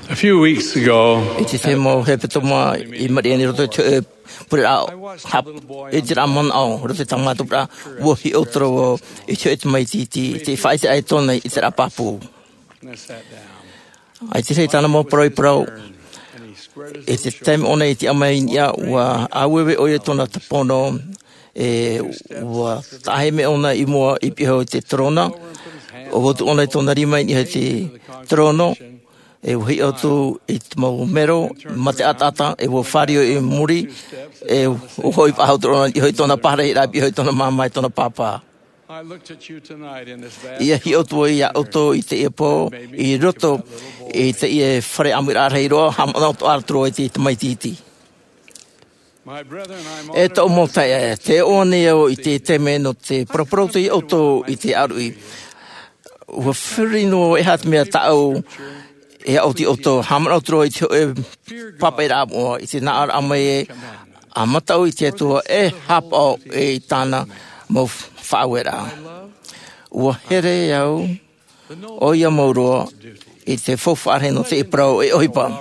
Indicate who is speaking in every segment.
Speaker 1: A few weeks ago,
Speaker 2: It's a more hepatoma in Mariani to put it out. It's a man on Rotamata, Wohi Otro, it's my city. If I say I told me it's a papu. I say Tanamo Pro. It's a time on it. I mean, yeah, I will be Oyetona Tapono. Taime ona imo ipiho te trona. O tu ona tona rima i he trono. E hui otu I mau mero, mate atata, e wo whario I muri, e hoi pahau trona, I hoi tona pare, I hoi tona mama, I tona papa. Ia hi otu ia oto I te epo, I roto, I te ie whare amira reiroa, hamana oto artro I te maititi. E tau mo te one o I te teme no te proproto I oto I te arui. Ua whirino e hat mea tau, e auti oto hamana otro I te papai ramo I te naar amai a matau I te atua e hapa e tana mo whawera. Ua here au o ia mauroa I te whawhare no te prau e oipa.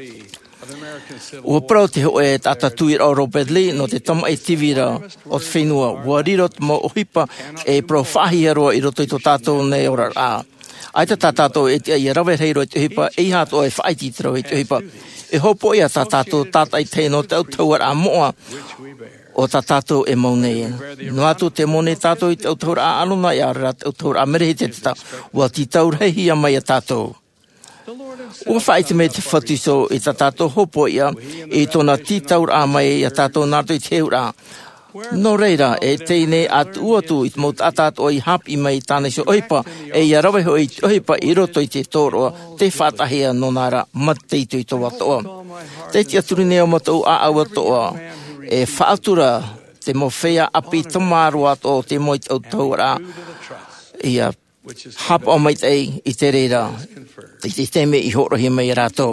Speaker 2: Ua prau te ho e tata tuir o Robert Lee no te tama e tivira o te whenua. Ua rirot mo ohipa e prau whahi aroa I roto I to tātou nei ora a. Ai ta tātou e te ia rawe reiro I te hipa, e hato e whaititro I te hipa. E hopo ia ta tātou tātai teino tau tauar a moa o ta tātou e maunei. No atu te mone tātou I te taur a alona I ara te taur a merehe te tata. Ua ti taur heihi a mai a tātou. Ua whaite me te whatiso I ta tātou hopo ia I tona ti taur a mai a tātou nārto I te ura. No reira, e teine at uatu I te maut atat o I hap I mai tāne so oipa, e ia rawe ho I oipa I roto I te tōroa, te whatahea no nara mateitu I tō watoa. Te tia turine o matou a au atoa, e whaatura te mo whea api tamaru ato te moit au taura, ia hap o mait ei I te reira, I te teme I horohi mai rato.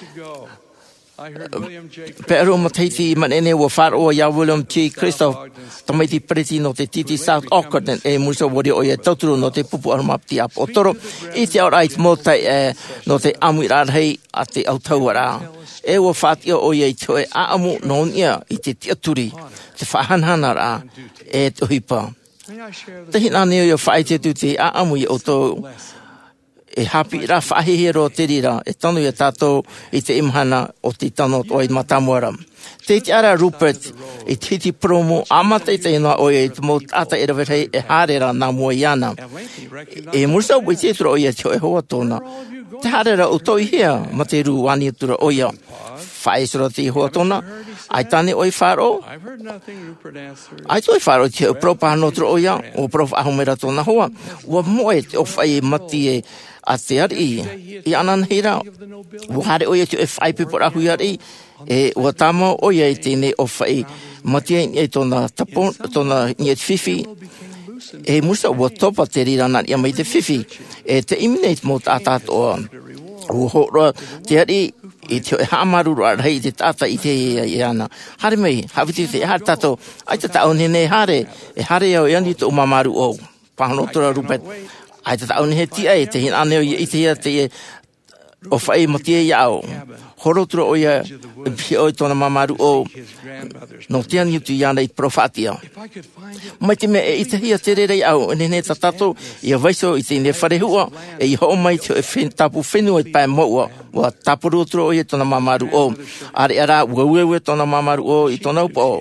Speaker 2: Pero mateiti manene wa faro ya William T. Christoph tamaiti preti no te titi South Auckland e muso wori o ia tauturu no te pupu armapti ap otoro I te aurait mota no te amuirar hei a te autauara e wa fatio o ia I toe a amu non ia I te tiaturi te whahanhanara e te hipa te hina neo ia whaite tu te a amu I oto e hapi ra whahihero te rira, e tanu ia tātou I te imhana o te tano o I matamuara. Te te ara Rupert, I titi promo, amata I te inoa o ia I te mo tata I rawirhei e hārera nā mua iana. E mursa ui te tura o ia te o e hoa tōna. Te hārera o toi hea, ma te ru wani tura o ia. Whaesura te hoa tōna, ai tane oi wharo. Ai toi wharo te o propahano tura o ia, o prof ahomera tōna hoa. Ua moe te o whai mati e a te ari I ananheira. Ua hare o ia te o whai pepora hui ari. E ua tama o ia I tēne o whai mati e tōna tapon, tōna niet whiwhi. E musa ua topa te rirana ia mai te whiwhi. E te iminate mo tātat o ua hora te ari I te hamaru rei te tata I te iana. Hare mei, hawiti te hare tato, ai te tau nene hare, e hare au iani te umamaru o, pahanotura Rupert. Ai te tau nehe tia e te hin aneo I te ia te o whae matia I au. Horotura o ia, pia oi tōna mamaru o, no te ani utu iana I profatia. Mai te mea I te hia te rerei au, nene ta tato, ia vaiso I te ne wharehua, e I ho mai te tapu whenua I pae moua, wa tapurutura o ia tōna mamaru o. Are ara, uaue tōna mamaru o I tōna upa o.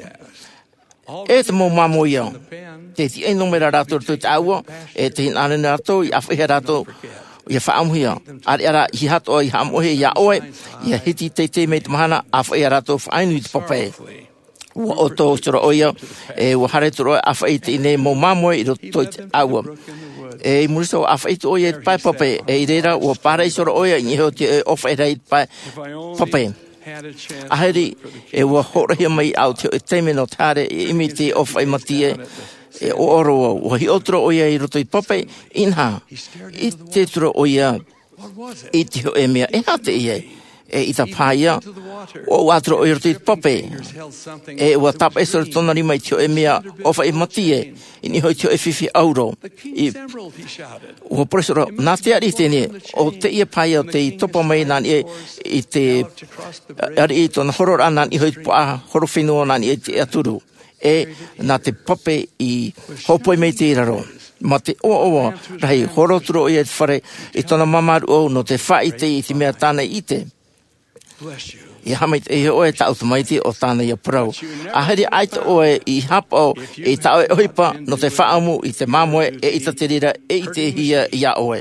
Speaker 2: E te mō mamo ia, te ti eno mera rato te aua, e te hin ane rato I awhihe rato, ia whaamuhia. Are ara, hi hato I hamohe ia oe, ia hiti te mei te mahana, awhihe rato whainu I te papai. Ua oto sura oia, e ua hare turo awhi te ine mō mamo I roto I te aua. E muriso awhi te oia I te pai papai, e I reira ua pārei sura oia, I niheo te ofai rei te pai papai. Aheri, e ua horahia mai au te o teime no tāre I imi te ofai matie e o oroa. Ua hi otro oia I roto I papai, inha, I te turo oia I te ho e mea, e ha te ie. e ita paia o atro o irti pope e ua tapa esor tonari mai tio e mea ofa e matie ini hoi tio e fifi auro i ua presoro nā te ari tene o te ia paia o te i topa mai nani i te ari i tona horor anan i hoi pua horo whenua nani e te aturu e nā te pope i hopoi mei te iraro ma te oa rahi horoturo i e te whare i tona mamaru o no te wha i te mea tāna i te i hamait e oe ta automaiti o tāna i a prau. A heri aita oe i hapa o i tau e oipa no te whaamu i te mamoe e ita te rira e i te hia i a oe.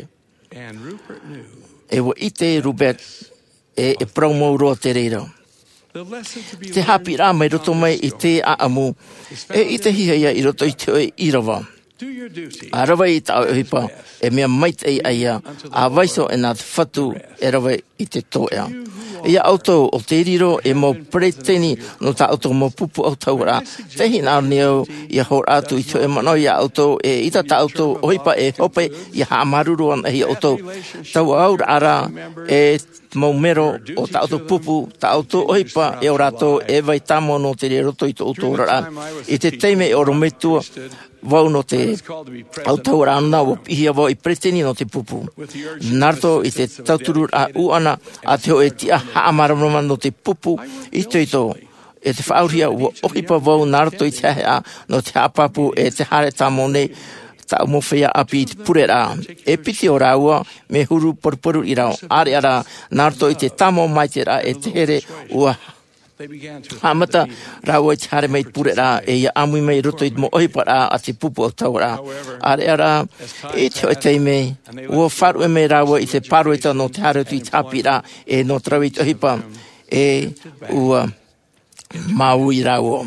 Speaker 2: E wa i te Rupert e prau mou roa te rira. Te hapi rā mai roto mai i te aamu e i te hia ia i roto i te oe i rawa. A rawa i tau e oipa e mea mait ei aia a vaiso e nā te whatu e rawa i te toea. Ia auto o te riro e mo preteni no ta auto mo pupu o taura. Te hina neo ia hor atu i te e mano ia auto e ita ta auto oipa e hope i ha maruru an e auto. Tau aur ara e mo mero o ta auto pupu ta auto oipa e orato e vai tamo no te riro to i to auto ora. I te teime o rometua vau no te autaura ana o pihia vau i preteni no te pupu. Narto i te tauturu a uana a te ho e tia haamaramama no te pupu i te ito. E te whauria ua ohipa vau narto i te hea no te hapapu e te hare tamone ta umowhia api i te purera. E piti o raua me huru porporu i rao. Are ara narto i te tamo mai te ra e te here ua hamata raua i te hare mei pure rā e ia amui mei roto i mo ohipa rā a te pupu o tau rā. Are ara e te oi teime ua wharu e mei raua i te parueta no te hare tu i tapi rā e no trau i te ohipa e ua maui raua.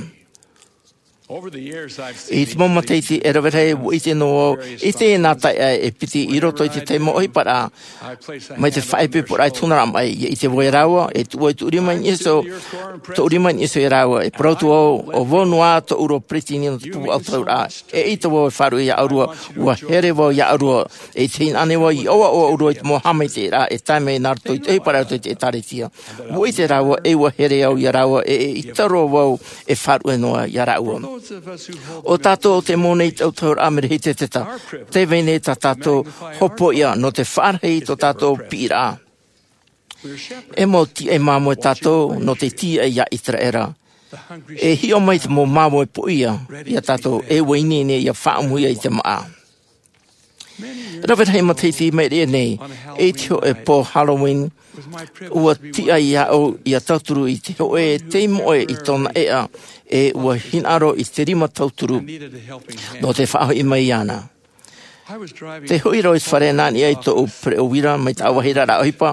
Speaker 2: I te moma teiti e rawere i te no i te nata e piti i roto i te teimo ohipa rā mai te whaipepo rai tunara mai i te voi raua e tua i tu urima i iso i raua e prautu o vonua to uro pretini no te pupu au tau rā e i te voi wharu i aurua ua here vo i aurua e te in ane ua i oa o aurua i te mohamai te rā e taime i narto i te ohipa rau te taretia vo i te raua e ua here au i raua e i taro vau e wharu e noa i raua. O tātou te mōnei tau tau amere hei te teta. Te vene ta tātou hopo ia no te wharhei to tātou pira. E mo ti e māmoe tātou no te tia ia itra era. E hio mai te mō māmoe po ia tātou e wainene ia whaamuia i te maa. Rawet hei mateiti mei rea nei e tio e po Halloween ua tia ia o ia tauturu i te hoe te moe i tona ea e ua hinaro i te rima tauturu no te whaaho i mai ana. Te hui roi whare nani ai to pre o wira mai ta awahira ra ohipa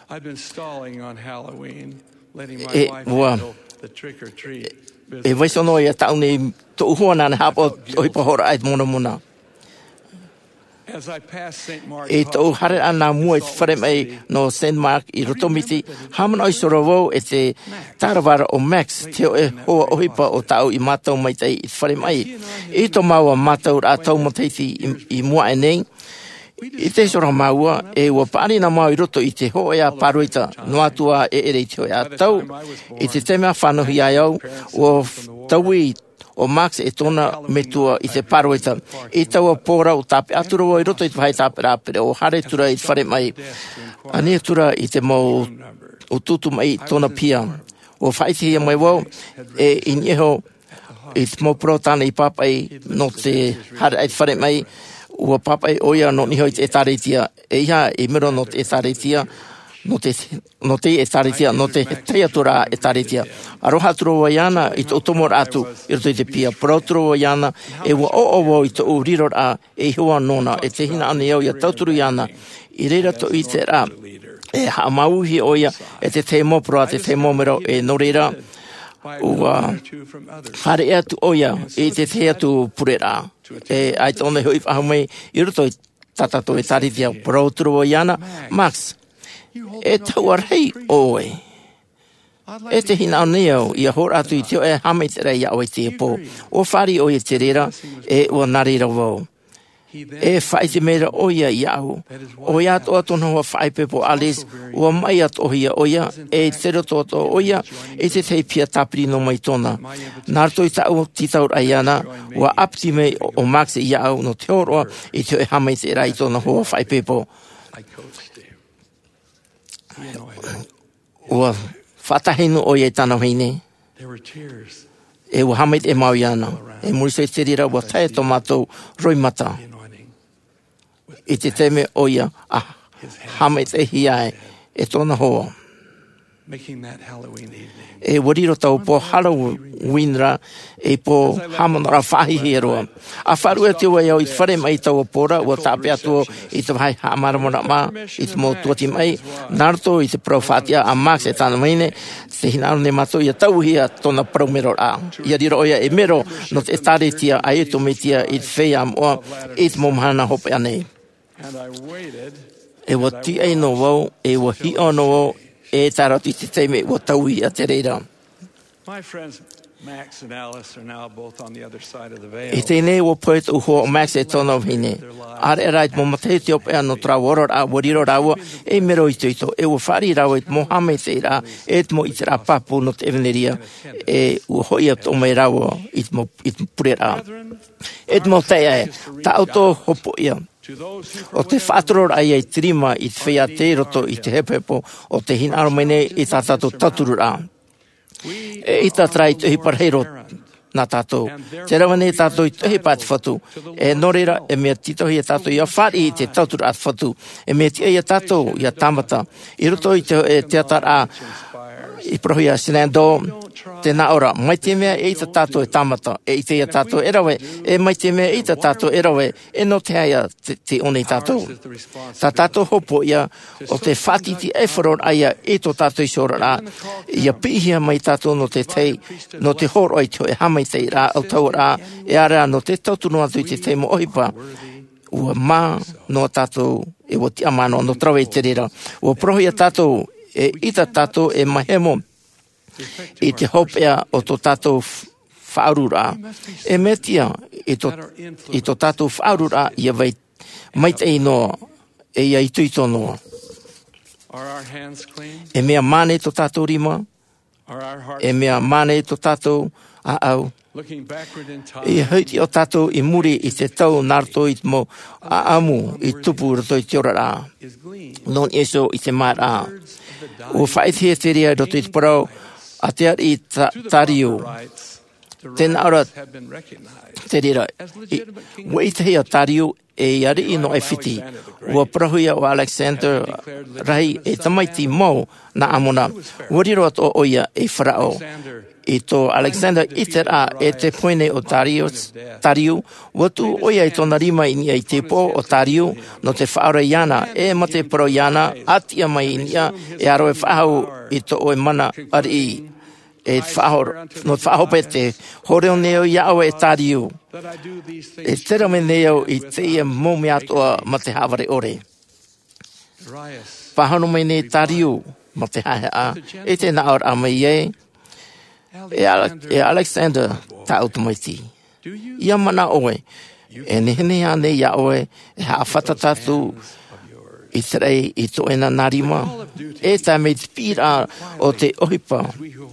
Speaker 2: e ua e waisono ia taune to uhua nana hapo ohipa hora ait mona mona. E tau hare ana mua i te whare mai no St. Mark i rotomiti hamana i sorovau e te tarawara o Max te o e hoa ohipa o tau i mātau mai tei i te whare mai. E to maua mātau rā tau mataiti i mua e nei. I te sora maua e ua pārina mau i roto i te hoa paruita no atua e ere i te hoa tau. I te temea whanohi ai au o tau i o Max e tona metua i te parueta. I taua pōra o tape aturawa i roto i te whai tape rāpere o hare tura i te whare mai. Ania tura i te mau o tutu mai tona pia. O whaiti mai wau e inieho i te mau protana i papai no te hare i te whare mai. Ua papai oia no niho i te etaretia. E iha i miro no te etaretia. No te etaretia, no te teatura etaretia. Aroha turo iana i te otomo atu i roto i te pia. Prauturo iana e ua o i te uriro a e hua nona e te hina ane au i a tauturu iana. I reira to i te rā e ha mauhi oia e te mopro a te momero e no reira ua hare e atu oia e te atu pure rā. E ai te one hui whahamei i roto i tatato etaretia. Prauturo iana, Max. E taua rei oe. E te hina neo i a hor atu i teo e hame te rei au i te po. O whari o i te rera e ua narira wau. e whai te mera oia i au. O ia toa tona hoa whai pepo alis, ua mai at ohia oia, e te roto to oia, e te tei pia tapiri no mai tona. Nārto i tau titaur aiana, ua apti mei o Max i au no te oroa, i te e hamai te rai tona hoa whai pepo. Ua whatahinu oia i tana hine. E ua hamai te mau iana. E muriso i te rira ua tae tomato roimata. I te teme oia a hamai te hiae e tona hoa. E wariro tau po Halloween ra e po hamanora whahi he roa. A wharua te wai au i whare mai tau a pora ua tape atua i te whai hamaramona ma i te mo tuati mai. Naruto i te profatia a Max e tana maine te hinaro ne mato i a tau hia tona promero a. Ia riro oia e mero no te tare tia a e to me tia i te whea moa i te momhana hope anei. E wa ti ei no wau, e wa hi ono wau, e taroti te teime wa taui a te reira. E tēnei wa poet uho o Max e tono hine. Are e rait mo matei te ope ano traworor a wariro rawa e mero i tuito. E wa whari rawa e te mohame te ra, e te mo i te ra papu no te eveneria, e ua hoi ap o mai rawa i te pure ra. E te mo te e, ta auto hopo ia. O te whātoror ai ai trima i te whea te roto i te hepepo o te hinaro mene i tā tātou taturu rā. E i tā trai tuhi parheiro nā tātou. Te rawane i tātou i tuhi pā te whatu. E norera e mea titohi e tātou i a whari i te taturu at whatu. E mea tia i a tātou i a tamata. I roto i te atara i prohi a Sinando. Te nā ora, mai te mea e i ta tātou e tamata, e i te ia tātou e rawe, e mai te mea e i ta tātou e rawe, e no te haia te one tātou. Tā tātou hopo ia, o te whātiti e wharon aia e tō tātou i sora rā, ia pihia mai tātou no te tei, no te horo ai tō e hamai tei rā, au tau rā, e ara no te tautunu atu i te tei mo ohipa, ua mā no tātou, e o ti amano, no trawe i te rera, ua prohi a tātou, e i ta tātou e mahemo, i te hopea o tō tātou whaurura. E metia i tō tātou whaurura ia vai mai te inoa e ia i tuito noa. E mea mane tō tātou rima, e mea mane tō tātou au. I hauti o tātou i muri i te tau Naruto i te mo amu i tupu roto i te ora rā. Non eso i te mai rā. O whaithia te rea roto i te parau, a te ar i tariu. Tēnā ora te rira. Ua i te hea tariu e iari ino e whiti. Ua prahuia o Alexander rahi e tamaiti mau na amona. Ua riro at o oia e wharao. I tō Alexander itera e te poine o tariu. Ua tu oia i tōna rima i nia i te po o tariu no te whaora iana. E ma te pro iana atia mai i nia e aro e whahau i tō oe mana ari i. E no whahope te horeo neo iau e tariu. E tera me neo i te ia momi atoa ma te haware ore. Whahano me ne tariu ma te hahe a. E te naor a mai e. E Alexander ta automaiti. Ia mana oe. E nehene ane ia oe. E haa whatatatu. I te rei i tō ena narima. E tā me te pira o te ohipa.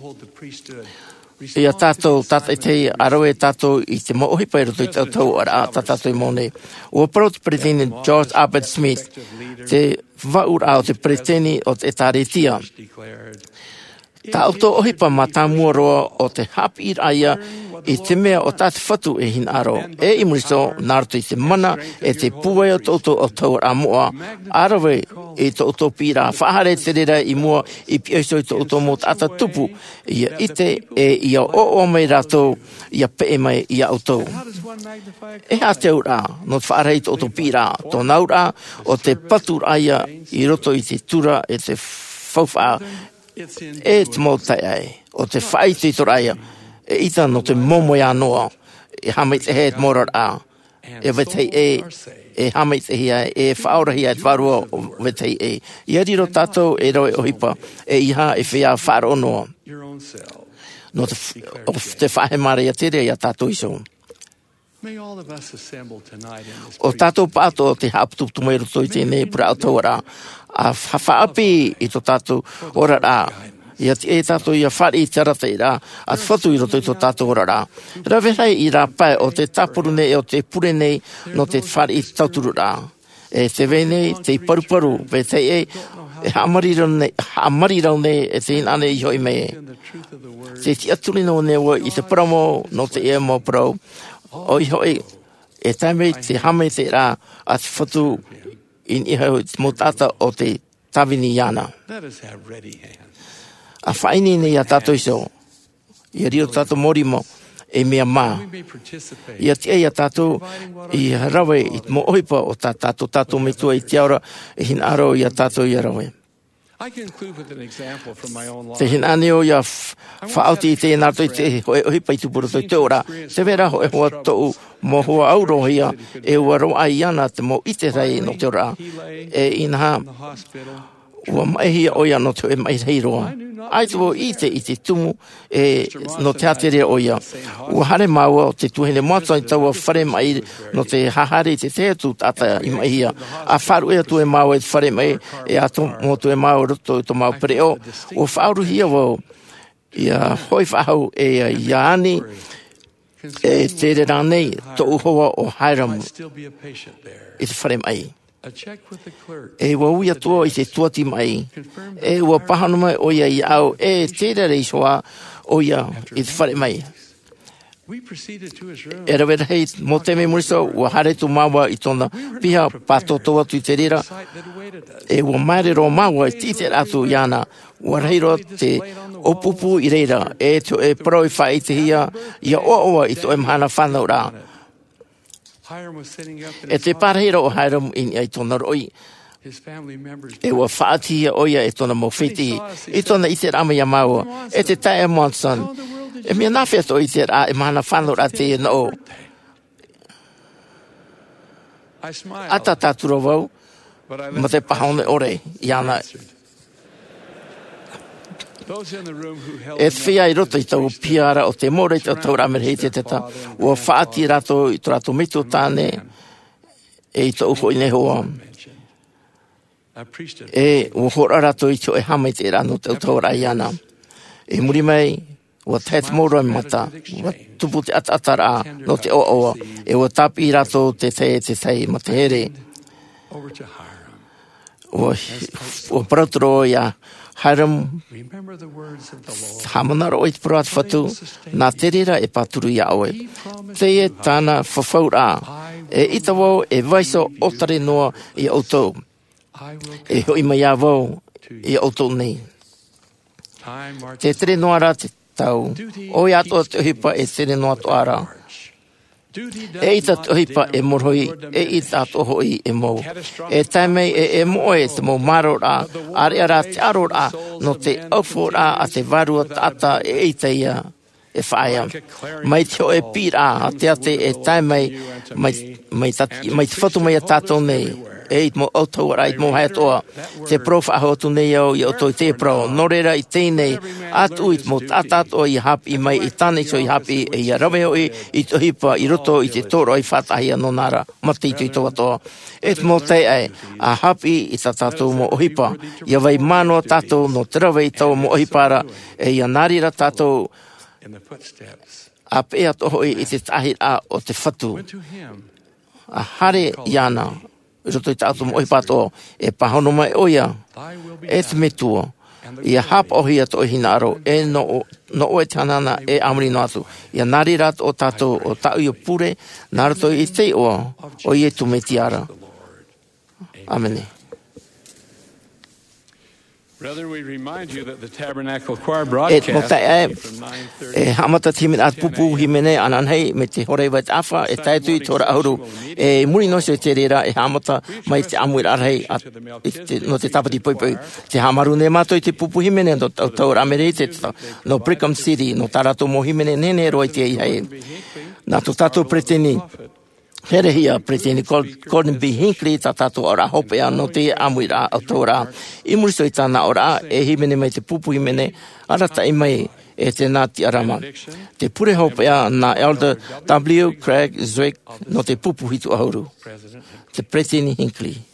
Speaker 2: Ia tātou, tātai te aroe tātou i te mo ohipa e roto i tātou ara tātou i mone. Ua parau te preteni George Albert Smith. Te vaura o te preteni o te tāretia. Tā auto ohipa ma tā muaroa o te hapi aia i te mea o tāte whatu e hin aro. E i muriso, Naruto i te mana e te puwe o tōtou o tau a moa. Arawe i tōtou pira. Whahare te rera i mua i pioiso i tōtou mō tāta tupu. Ia ite e ia o mai rātou, ia pe mai ia autou. E hā te ura, no te whahare i tōtou pira. Tō naura o te patur aia i roto i te tura e te whauwha. E te mōtai ai, o te whai te toraia. E ita no te momo ia noa, e hamai te he te morar a, e vetei e hamai te hia, e whaorahi ai te wharua o vetei e. Ia riro tātou e roe ohipa, e iha e whea wharo noa. No te whahe mare a tere ia tātou iso. O tātou pāto te haptupu mai roto I tēnei pura autora. A whawhaapi I tō tātou ora rā. Ia te tātou ia whari I te rata I rā. A te whatu I roto I tō tātou ora rā. Rawehai I rā pai o te tāpuru nei o te pure nei no te whari I tauturu rā. E te vei te paruparu, pe te hamarira nei e te inane I hoi me. Te ti aturi no newa I te paramo no te ea mo parau. O I hoi e taimei te hame te rā a te whatu in I hoi mo tata o te tawini iana. A whaini nei a tātou iso. I rio tātou morimo. E mea mā. Ia te ea tātou I rawe I mo oipa o tātou me tua I te aura e hin aro ia tātou I rawe. Te hin aneo ia whaauti I te nātou I te oipa I tupuro toi te ora. Te vera ho e hoa tou mo hoa auro hia e ua roa I ana te mo I te rei no te ora. E inaha ua maihia oia no te e mai rei roa. Ai tuo I te tumu no te atere oia. Ua hare maua o te tuhene moata I taua whare mai no te hahare te tu tata I maihia. A wharu ea tue maua I te whare mai e ato mo tue maua roto I to mau pereo. Ua whauru hia wau ia hoi whahau e Iani e tere rānei to uhoa o Hiram I te whare mai. E ua uia toa I te tuati mai. E ua pahana mai oia I au e tere reisoa oia I te whare mai. E rawera hei mo te me muriso ua hare tu maua I tona piha pātotoa tu te rira. E ua maere ro maua I tite atu I ana. Ua reiro te opupu I reira. E to e pro I whai te hia ia oa I to e mahana whanau rā. E te parahira o Hiram I tona roi. E ua whaatia oia e tona mawhiti. I tona I te rama ia maua. E te tae Monson. E mea nawhia to I te rā e mahana whanau rā te no. Ata tātura wau. Ma te pahone ore I ana. E whia I roto I tau piara o te more I tau ramere hei te teta. Ua whaati rato I tau rato mito tāne e I tau uko I nehoa. E ua hora rato I tau e hama I te rano tau rai ana. E muri mai, ua tēt mora mata, ua tupu te atatara no te oa. E ua tapi rato te tei ma te here. Ua paratoro ia Hiram, hamanaro I te parat whatu, nā te rira e pāturu ia oe. Te e tāna whawhaura, e ita wau e vaiso otare noa I autou. E hoi mai a wau I autou nei. Te tere noa rā te tau, oi ato te hipa e tere noa to ara. E ita te hipa e morhoi, e ita to hoi e mo. E taimei e moe te mo maro rā, are ara te aro rā, no te aufo rā a te varua tata e ita ia e whaia. Mai te o e pira a te ate e taimei, mai te whatu mai a tātou nei. E it mo autou ara it mo hai toa. Te profa ahotu nei au I auto te pro. Norera I tēnei atu it mo tātātoa I hapi mai I tāne so I hapi e I rawe hoi I to hipa I roto I te toro I whatahi anō nara. Mati I toa toa. Et mo te ai a hapi I tātātou mo ohipa. Ia vai manoa tātou no te rawe I tau mo ohipara e ia nārira tātou a pēa tohoi I te tahi a o te whatu. A hare iana. Roto I tātou mo ohipato e pahono mai oia e te metua ia hapa ohia to hinaro e no oe tanana e amri no atu ia nari rat o tātou o tau I pure narato I te oa o I tu me tiara. Amene.
Speaker 1: Brother, we remind you that the Tabernacle Choir
Speaker 2: E
Speaker 1: broadcast
Speaker 2: e hamata timin at pupu himene ananhei me te hore wait afa e taitu I tora auru e muri no se te rera e hamata mai te amuir arhei no te tapati poipoi te hamaru ne mato I te pupu himene no taura amerii te no Brigham City no tarato mo himene nene roi te ihai na to tato preteni Here hia preteni Gordon B. Hinckley ta tato ora hopea no te amuira autora I muri so I tana ora e himene mai te pupu himene arata I mai e te Ngāti Arama. Te pure hopea na Elder W. Craig Zwick no te pupu hitu ahuru. Te Pretini Hinckley.